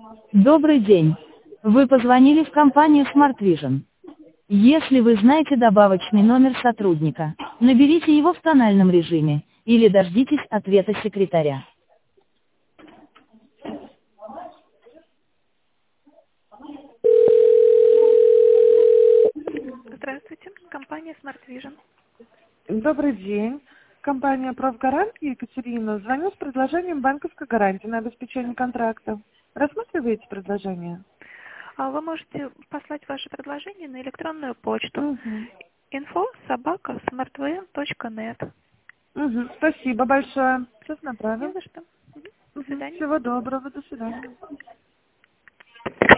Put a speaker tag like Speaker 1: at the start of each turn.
Speaker 1: Добрый день. Вы позвонили в компанию Smart Vision. Если вы знаете добавочный номер сотрудника, наберите его в тональном режиме, или дождитесь ответа секретаря.
Speaker 2: Здравствуйте, компания Smart Vision.
Speaker 3: Добрый день. Компания «Профгарант» Екатерина. Звоню с предложением банковской гарантии на обеспечение контракта. Рассматриваете предложение?
Speaker 2: Вы можете послать ваше предложение на электронную почту
Speaker 3: Угу.
Speaker 2: info@smartvn.net.
Speaker 3: Спасибо большое. Сейчас
Speaker 2: Не
Speaker 3: направим.
Speaker 2: за что. До свидания.
Speaker 3: Всего доброго. До свидания.